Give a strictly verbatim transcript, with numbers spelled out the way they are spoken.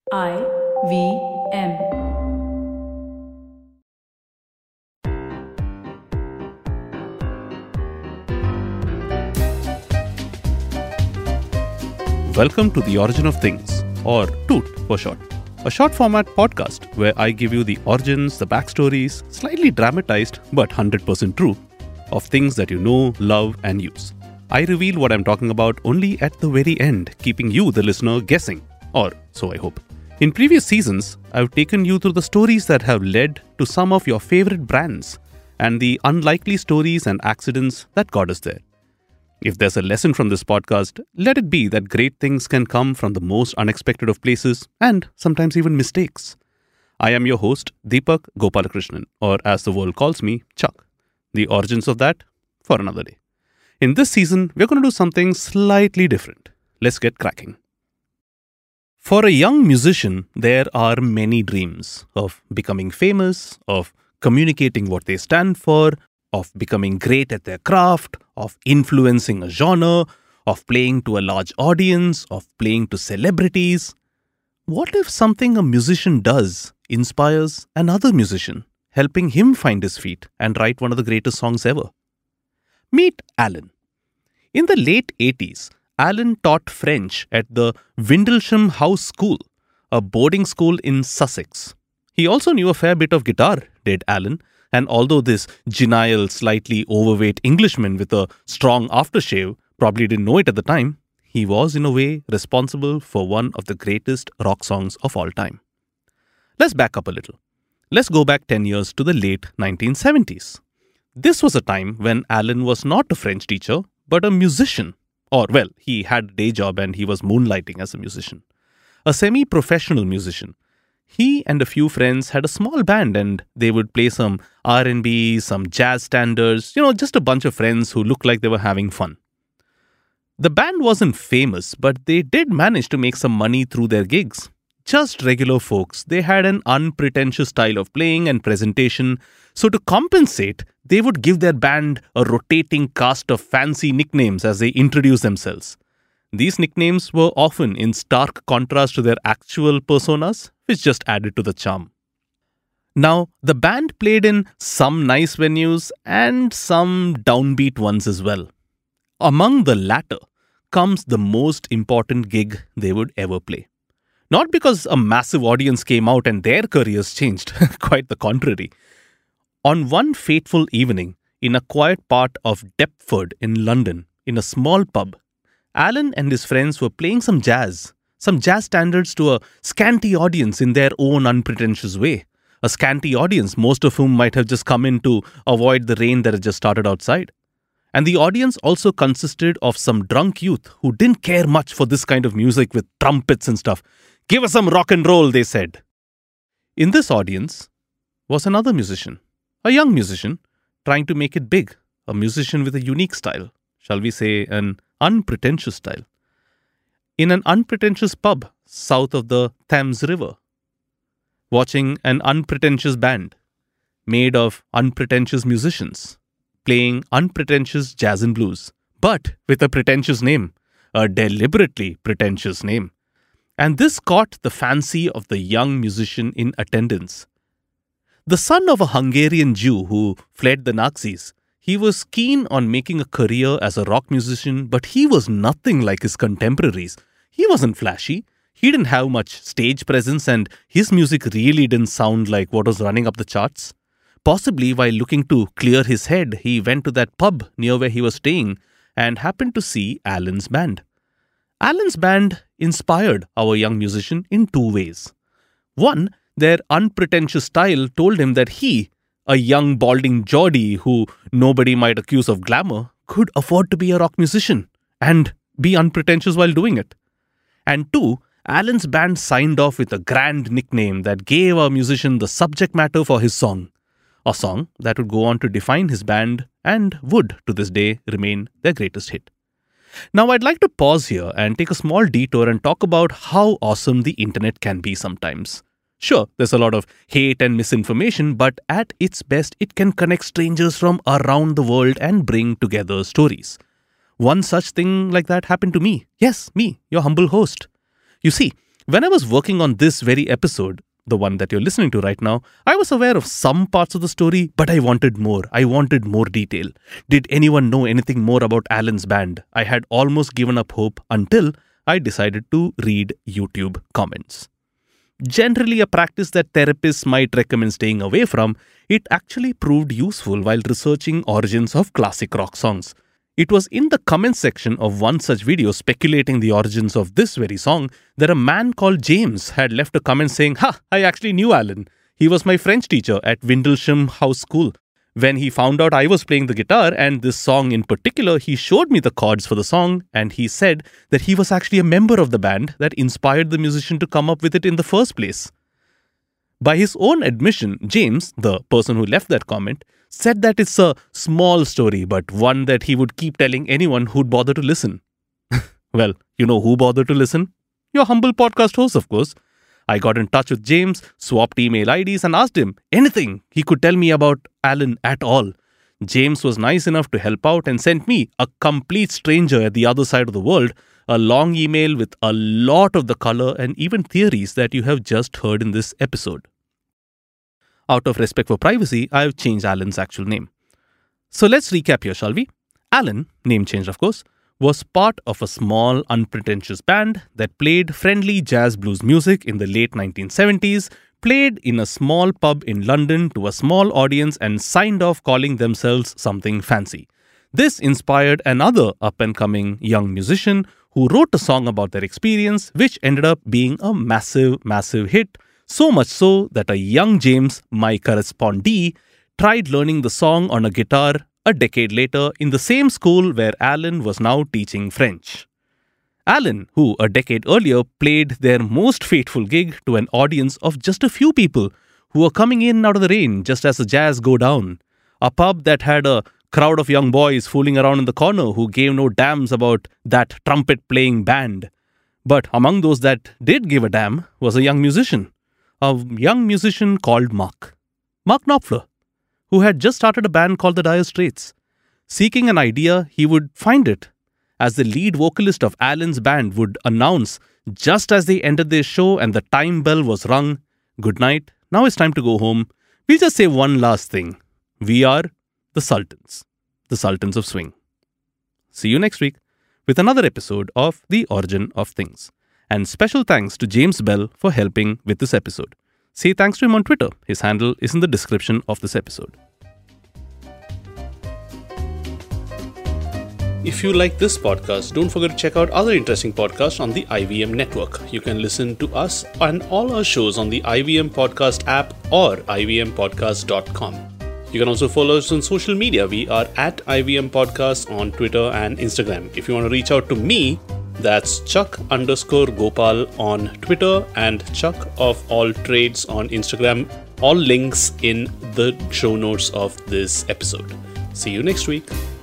I V M. Welcome to The Origin of Things, or TOOT for short. A short format podcast where I give you the origins, the backstories, slightly dramatized but one hundred percent true, of things that you know, love, and use. I reveal what I'm talking about only at the very end, keeping you, the listener, guessing. Or so I hope. In previous seasons, I've taken you through the stories that have led to some of your favorite brands and the unlikely stories and accidents that got us there. If there's a lesson from this podcast, let it be that great things can come from the most unexpected of places and sometimes even mistakes. I am your host, Deepak Gopalakrishnan, or as the world calls me, Chuck. The origins of that for another day. In this season, we're going to do something slightly different. Let's get cracking. For a young musician, there are many dreams of becoming famous, of communicating what they stand for, of becoming great at their craft, of influencing a genre, of playing to a large audience, of playing to celebrities. What if something a musician does inspires another musician, helping him find his feet and write one of the greatest songs ever? Meet Alan. In the late eighties, Alan taught French at the Windlesham House School, a boarding school in Sussex. He also knew a fair bit of guitar, did Alan, and although this genial, slightly overweight Englishman with a strong aftershave probably didn't know it at the time, he was in a way responsible for one of the greatest rock songs of all time. Let's back up a little. Let's go back ten years to the late nineteen seventies. This was a time when Alan was not a French teacher, but a musician. Or, well, he had a day job and he was moonlighting as a musician. A semi-professional musician. He and a few friends had a small band and they would play some R and B, some jazz standards, you know, just a bunch of friends who looked like they were having fun. The band wasn't famous, but they did manage to make some money through their gigs. Just regular folks, they had an unpretentious style of playing and presentation, so to compensate, they would give their band a rotating cast of fancy nicknames as they introduced themselves. These nicknames were often in stark contrast to their actual personas, which just added to the charm. Now, the band played in some nice venues and some downbeat ones as well. Among the latter comes the most important gig they would ever play. Not because a massive audience came out and their careers changed, quite the contrary. On one fateful evening, in a quiet part of Deptford in London, in a small pub, Alan and his friends were playing some jazz, some jazz standards to a scanty audience in their own unpretentious way. A scanty audience, most of whom might have just come in to avoid the rain that had just started outside. And the audience also consisted of some drunk youth who didn't care much for this kind of music with trumpets and stuff. Give us some rock and roll, they said. In this audience was another musician, a young musician, trying to make it big, a musician with a unique style, shall we say an unpretentious style, in an unpretentious pub south of the Thames River, watching an unpretentious band made of unpretentious musicians, playing unpretentious jazz and blues, but with a pretentious name, a deliberately pretentious name. And this caught the fancy of the young musician in attendance. The son of a Hungarian Jew who fled the Nazis, he was keen on making a career as a rock musician, but he was nothing like his contemporaries. He wasn't flashy, he didn't have much stage presence, and his music really didn't sound like what was running up the charts. Possibly while looking to clear his head, he went to that pub near where he was staying and happened to see Alan's band. Alan's band inspired our young musician in two ways. One, their unpretentious style told him that he, a young balding Geordie who nobody might accuse of glamour, could afford to be a rock musician and be unpretentious while doing it. And two, Alan's band signed off with a grand nickname that gave our musician the subject matter for his song. A song that would go on to define his band and would, to this day, remain their greatest hit. Now, I'd like to pause here and take a small detour and talk about how awesome the internet can be sometimes. Sure, there's a lot of hate and misinformation, but at its best, it can connect strangers from around the world and bring together stories. One such thing like that happened to me. Yes, me, your humble host. You see, When I was working on this very episode, the one that you're listening to right now, I was aware of some parts of the story, but I wanted more. I wanted more detail. Did anyone know anything more about Alan's band? I had almost given up hope until I decided to read YouTube comments. Generally a practice that therapists might recommend staying away from, it actually proved useful while researching origins of classic rock songs. It was in the comment section of one such video speculating the origins of this very song that a man called James had left a comment saying, "Ha, I actually knew Alan. He was my French teacher at Windlesham House School. When he found out I was playing the guitar and this song in particular, he showed me the chords for the song and he said that he was actually a member of the band that inspired the musician to come up with it in the first place." By his own admission, James, the person who left that comment, said that it's a small story, but one that he would keep telling anyone who'd bother to listen. Well, you know who bothered to listen? Your humble podcast host, of course. I got in touch with James, swapped email I Ds and asked him anything he could tell me about Alan at all. James was nice enough to help out and sent me, a complete stranger at the other side of the world, a long email with a lot of the color and even theories that you have just heard in this episode. Out of respect for privacy, I have changed Alan's actual name. So let's recap here, shall we? Alan, name changed of course, was part of a small, unpretentious band that played friendly jazz blues music in the late nineteen seventies, played in a small pub in London to a small audience and signed off calling themselves something fancy. This inspired another up-and-coming young musician who wrote a song about their experience, which ended up being a massive, massive hit. So much so that a young James, my correspondee, tried learning the song on a guitar a decade later in the same school where Alan was now teaching French. Alan, who a decade earlier played their most fateful gig to an audience of just a few people who were coming in out of the rain just as the jazz go down. A pub that had a crowd of young boys fooling around in the corner who gave no damns about that trumpet-playing band. But among those that did give a damn was a young musician. A young musician called Mark. Mark Knopfler, who had just started a band called the Dire Straits. Seeking an idea, he would find it, as the lead vocalist of Alan's band would announce just as they ended their show and the time bell was rung, "Good night, now it's time to go home. We'll just say one last thing. We are the Sultans, the Sultans of Swing." See you next week with another episode of The Origin of Things. And special thanks to James Bell for helping with this episode. Say thanks to him on Twitter. His handle is in the description of this episode. If you like this podcast, don't forget to check out other interesting podcasts on the I V M network. You can listen to us and all our shows on the I V M Podcast app or I V M podcast dot com. You can also follow us on social media. We are at I V M Podcast on Twitter and Instagram. If you want to reach out to me, that's Chuck underscore Gopal on Twitter and Chuck of All Trades on Instagram. All links in the show notes of this episode. See you next week.